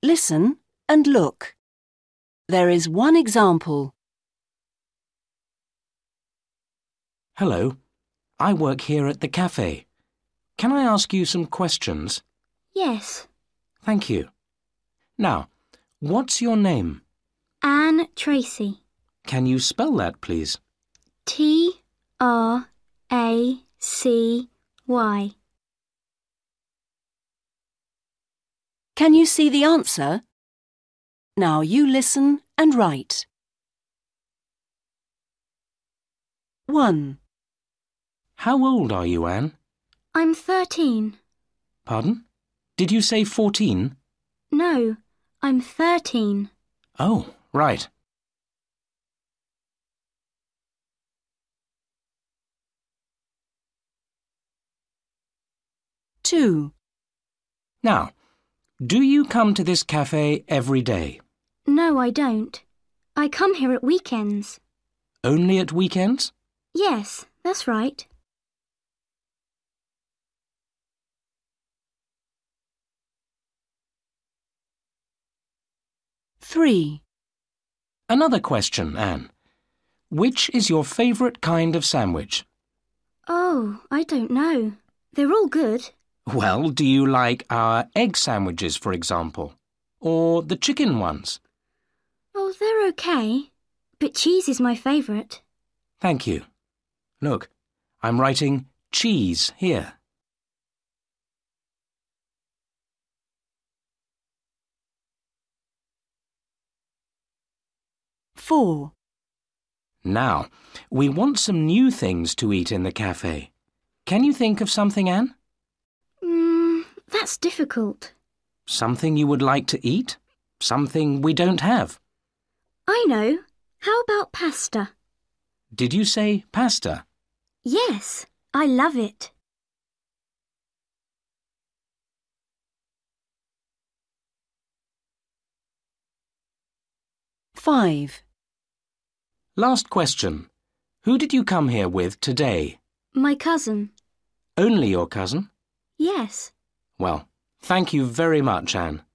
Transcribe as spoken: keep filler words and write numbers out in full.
Listen and look. There is one example. Hello, I work here at the cafe. Can I ask you some questions? Yes. Thank you. Now, what's your name? Anne Tracy. Can you spell that, please? T R A C Y. Can you see the answer? Now you listen and write. one. How old are you, Anne? I'm thirteen. Pardon? Did you say fourteen? No, I'm thirteen. Oh, right. two. Now, do you come to this cafe every day? No, I don't. I come here at weekends. Only at weekends? Yes, that's right. three. Another question, Anne. Which is your favourite kind of sandwich? Oh, I don't know. They're all good. Well, do you like our egg sandwiches, for example? Or the chicken ones? Oh, they're okay. But cheese is my favourite. Thank you. Look, I'm writing cheese here. four. Now, we want some new things to eat in the cafe. Can you think of something, Anne? Mm, that's difficult. Something you would like to eat? Something we don't have? I know. How about pasta? Did you say pasta? Yes, I love it. five. Last question. Who did you come here with today? My cousin. Only your cousin? Yes. Well, thank you very much, Anne.